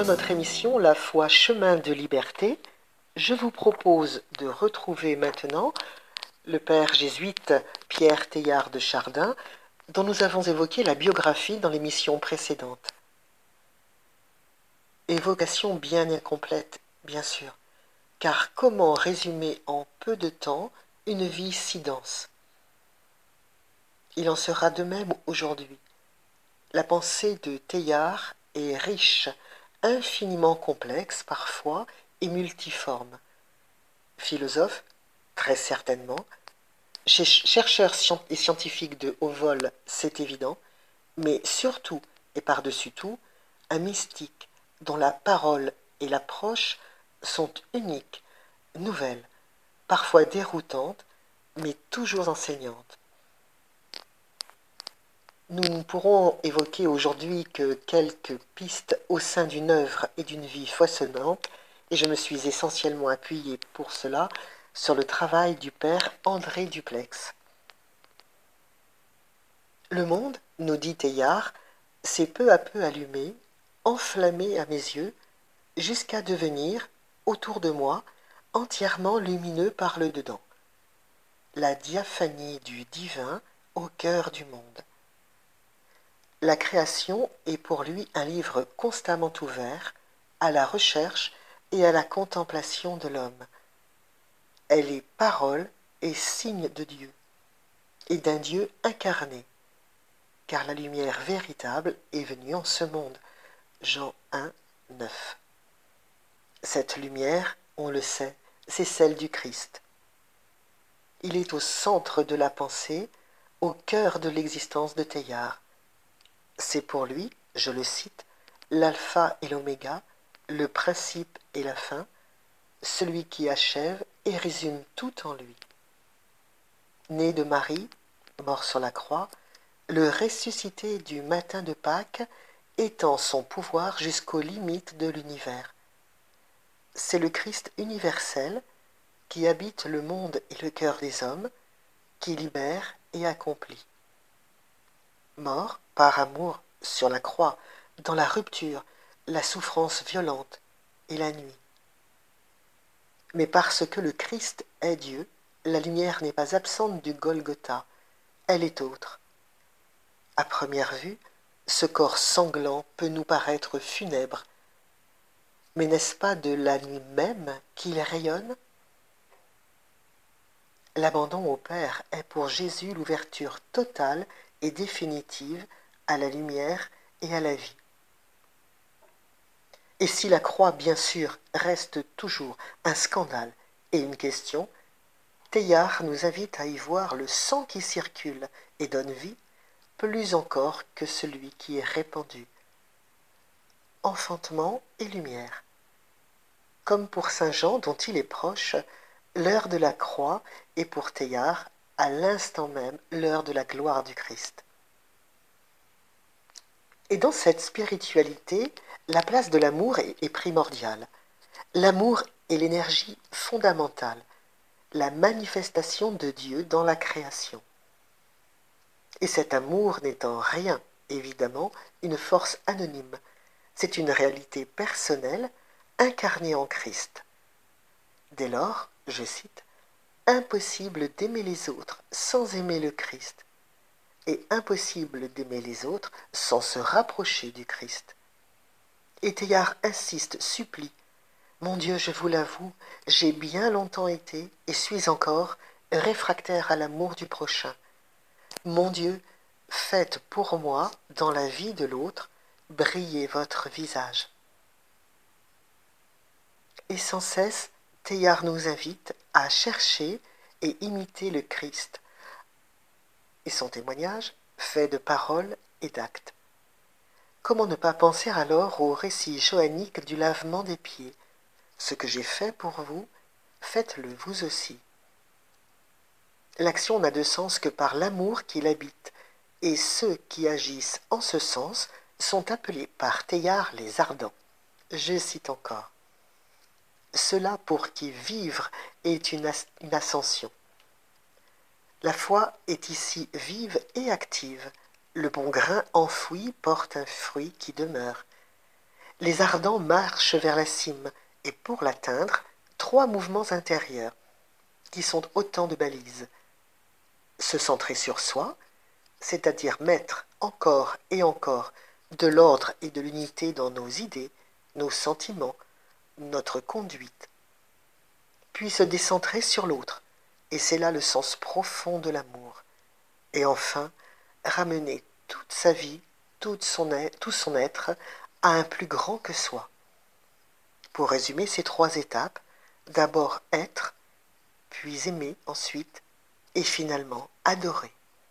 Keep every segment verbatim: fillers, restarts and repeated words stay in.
notre émission La foi, chemin de liberté, je vous propose de retrouver maintenant le père jésuite Pierre Teilhard de Chardin, dont nous avons évoqué la biographie dans l'émission précédente. Évocation bien incomplète, bien sûr, car comment résumer en peu de temps une vie si dense? Il en sera de même aujourd'hui. La pensée de Teilhard est riche, infiniment complexe parfois et multiforme. Philosophe, très certainement, chercheur et scientifique de haut vol, c'est évident, mais surtout et par-dessus tout, un mystique dont la parole et l'approche sont uniques, nouvelles, parfois déroutantes, mais toujours enseignantes. Nous ne pourrons évoquer aujourd'hui que quelques pistes au sein d'une œuvre et d'une vie foisonnante, et je me suis essentiellement appuyé pour cela sur le travail du père André Duplex. Le monde, nous dit Teilhard, s'est peu à peu allumé, enflammé à mes yeux, jusqu'à devenir, autour de moi, entièrement lumineux par le dedans. La diaphanie du divin au cœur du monde. La création est pour lui un livre constamment ouvert à la recherche et à la contemplation de l'homme. Elle est parole et signe de Dieu, et d'un Dieu incarné, car la lumière véritable est venue en ce monde. Jean un, neuf. Cette lumière, on le sait, c'est celle du Christ. Il est au centre de la pensée, au cœur de l'existence de Teilhard. C'est pour lui, je le cite, l'alpha et l'oméga, le principe et la fin, celui qui achève et résume tout en lui. Né de Marie, mort sur la croix, le ressuscité du matin de Pâques étend son pouvoir jusqu'aux limites de l'univers. C'est le Christ universel qui habite le monde et le cœur des hommes, qui libère et accomplit. Mort par amour sur la croix, dans la rupture, la souffrance violente et la nuit. Mais parce que le Christ est Dieu, la lumière n'est pas absente du Golgotha, elle est autre. À première vue, ce corps sanglant peut nous paraître funèbre, mais n'est-ce pas de la nuit même qu'il rayonne? L'abandon au Père est pour Jésus l'ouverture totale et définitive à la lumière et à la vie. Et si la croix, bien sûr, reste toujours un scandale et une question, Teilhard nous invite à y voir le sang qui circule et donne vie, plus encore que celui qui est répandu. Enfantement et lumière. Comme pour saint Jean dont il est proche, l'heure de la croix est pour Teilhard, à l'instant même, l'heure de la gloire du Christ. Et dans cette spiritualité, la place de l'amour est primordiale. L'amour est l'énergie fondamentale, la manifestation de Dieu dans la création. Et cet amour n'est en rien, évidemment, une force anonyme. C'est une réalité personnelle, incarnée en Christ. Dès lors, je cite, « Impossible d'aimer les autres sans aimer le Christ, et impossible d'aimer les autres sans se rapprocher du Christ. » Et Teilhard insiste, supplie, « Mon Dieu, je vous l'avoue, j'ai bien longtemps été, et suis encore, réfractaire à l'amour du prochain. Mon Dieu, faites pour moi, dans la vie de l'autre, briller votre visage. » Et sans cesse, Teilhard nous invite à chercher et imiter le Christ. Et son témoignage, fait de paroles et d'actes. Comment ne pas penser alors au récit johannique du lavement des pieds? Ce que j'ai fait pour vous, faites-le vous aussi. L'action n'a de sens que par l'amour qui l'habite, et ceux qui agissent en ce sens sont appelés par Teilhard les ardents. Je cite encore. Cela pour qui vivre est une, as une ascension. La foi est ici vive et active. Le bon grain enfoui porte un fruit qui demeure. Les ardents marchent vers la cime, et pour l'atteindre, trois mouvements intérieurs, qui sont autant de balises. Se centrer sur soi, c'est-à-dire mettre encore et encore de l'ordre et de l'unité dans nos idées, nos sentiments, notre conduite. Puis se décentrer sur l'autre, et c'est là le sens profond de l'amour. Et enfin, ramener toute sa vie, toute son être, tout son être, à un plus grand que soi. Pour résumer ces trois étapes, d'abord être, puis aimer ensuite, et finalement adorer.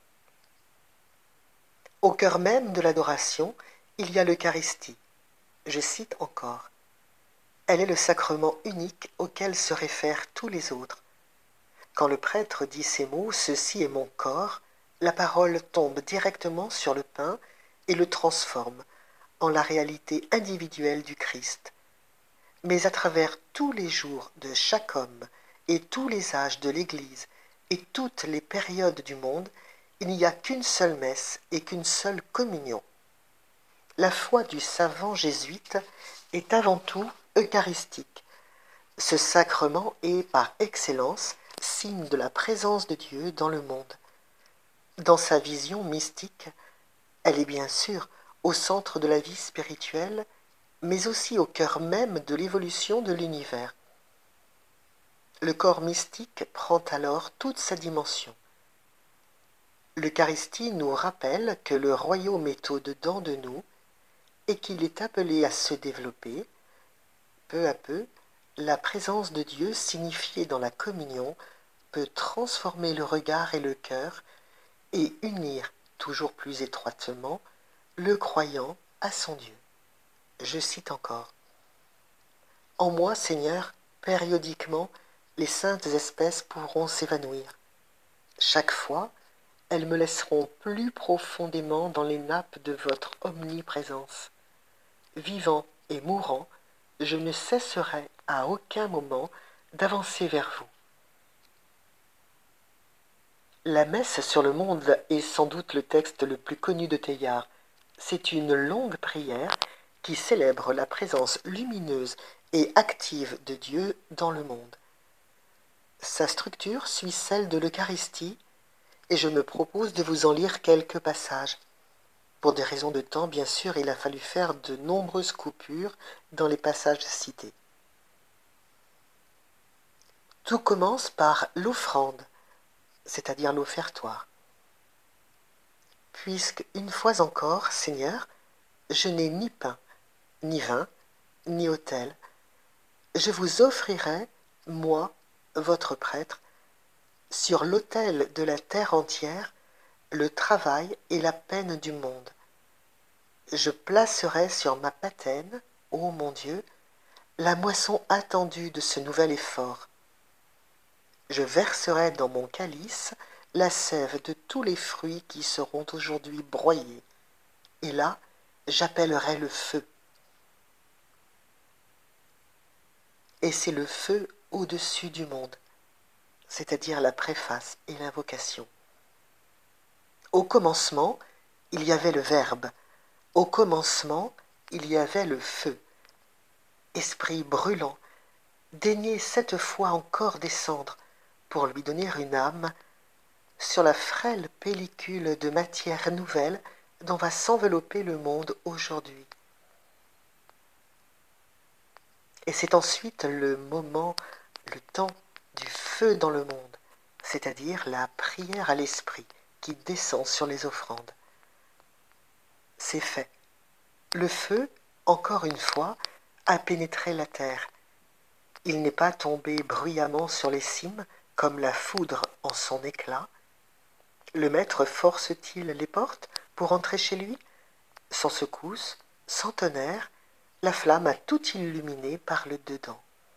Au cœur même de l'adoration, il y a l'Eucharistie. Je cite encore. Elle est le sacrement unique auquel se réfèrent tous les autres. Quand le prêtre dit ces mots, ceci est mon corps, la parole tombe directement sur le pain et le transforme en la réalité individuelle du Christ. Mais à travers tous les jours de chaque homme et tous les âges de l'Église et toutes les périodes du monde, il n'y a qu'une seule messe et qu'une seule communion. La foi du savant jésuite est avant tout eucharistique. Ce sacrement est, par excellence, signe de la présence de Dieu dans le monde. Dans sa vision mystique, elle est bien sûr au centre de la vie spirituelle, mais aussi au cœur même de l'évolution de l'univers. Le corps mystique prend alors toute sa dimension. L'Eucharistie nous rappelle que le royaume est au-dedans de nous et qu'il est appelé à se développer. Peu à peu, la présence de Dieu signifiée dans la communion peut transformer le regard et le cœur et unir toujours plus étroitement le croyant à son Dieu. Je cite encore. En moi, Seigneur, périodiquement, les saintes espèces pourront s'évanouir. Chaque fois, elles me laisseront plus profondément dans les nappes de votre omniprésence. Vivant et mourant, je ne cesserai à aucun moment d'avancer vers vous. La messe sur le monde est sans doute le texte le plus connu de Teilhard. C'est une longue prière qui célèbre la présence lumineuse et active de Dieu dans le monde. Sa structure suit celle de l'Eucharistie et je me propose de vous en lire quelques passages. Pour des raisons de temps, bien sûr, il a fallu faire de nombreuses coupures dans les passages cités. Tout commence par l'offrande, c'est-à-dire l'offertoire. Puisque, une fois encore, Seigneur, je n'ai ni pain, ni vin, ni autel, je vous offrirai, moi, votre prêtre, sur l'autel de la terre entière, le travail et la peine du monde. Je placerai sur ma patène, ô mon Dieu, la moisson attendue de ce nouvel effort. Je verserai dans mon calice la sève de tous les fruits qui seront aujourd'hui broyés, et là, j'appellerai le feu. Et c'est le feu au-dessus du monde, c'est-à-dire la préface et l'invocation. Au commencement, il y avait le Verbe. Au commencement, il y avait le feu. Esprit brûlant, daignez cette fois encore descendre pour lui donner une âme sur la frêle pellicule de matière nouvelle dont va s'envelopper le monde aujourd'hui. Et c'est ensuite le moment, le temps du feu dans le monde, c'est-à-dire la prière à l'esprit qui descend sur les offrandes. C'est fait. Le feu, encore une fois, a pénétré la terre. Il n'est pas tombé bruyamment sur les cimes comme la foudre en son éclat. Le maître force-t-il les portes pour entrer chez lui? Sans secousse, sans tonnerre, la flamme a tout illuminé par le dedans.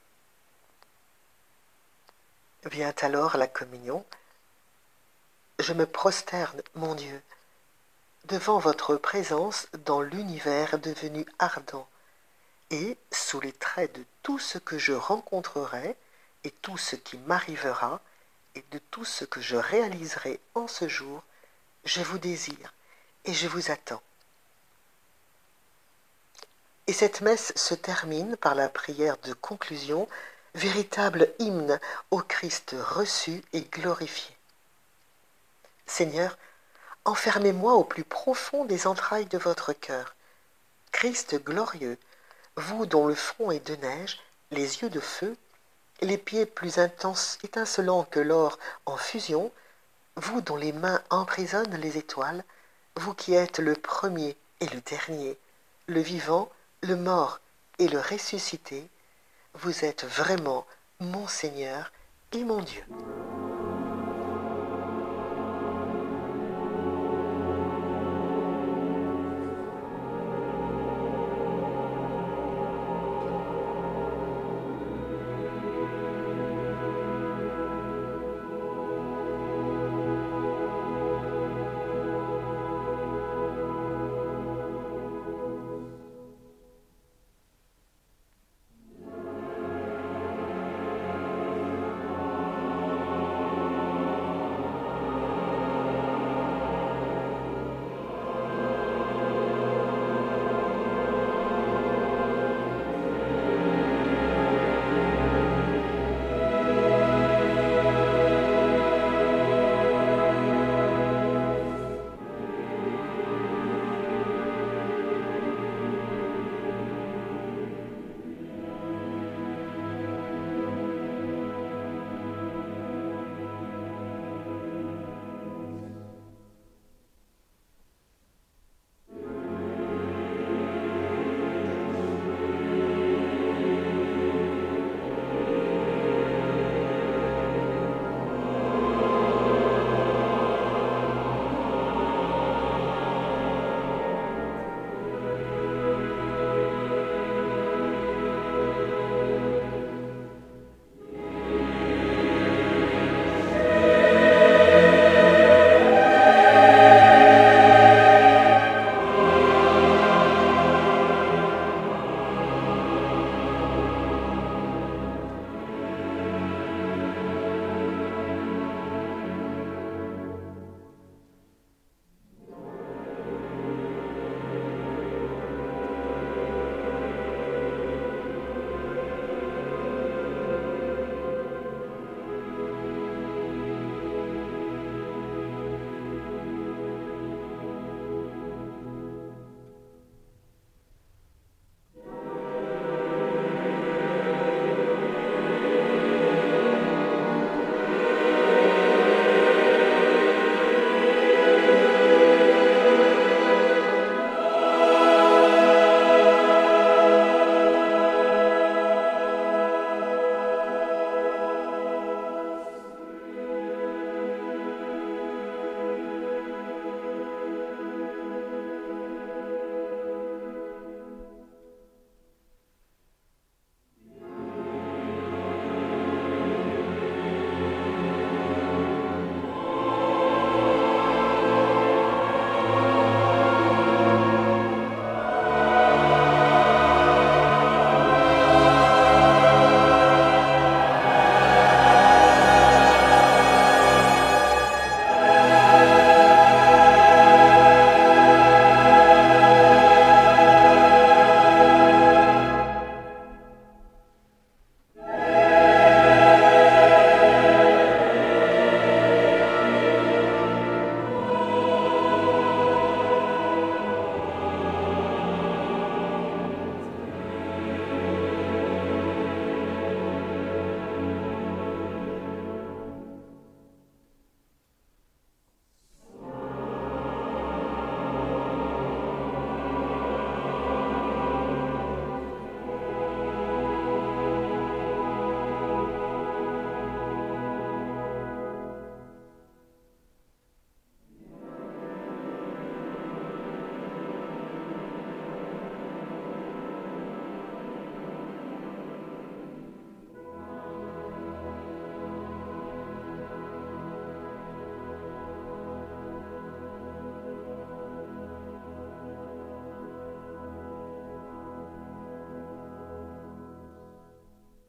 Vient alors la communion. Je me prosterne, mon Dieu, devant votre présence dans l'univers devenu ardent, et, sous les traits de tout ce que je rencontrerai et tout ce qui m'arrivera, et de tout ce que je réaliserai en ce jour, je vous désire et je vous attends. Et cette messe se termine par la prière de conclusion, véritable hymne au Christ reçu et glorifié. Seigneur, enfermez-moi au plus profond des entrailles de votre cœur. Christ glorieux, vous dont le front est de neige, les yeux de feu, les pieds plus intenses, étincelants que l'or en fusion, vous dont les mains emprisonnent les étoiles, vous qui êtes le premier et le dernier, le vivant, le mort et le ressuscité, vous êtes vraiment mon Seigneur et mon Dieu.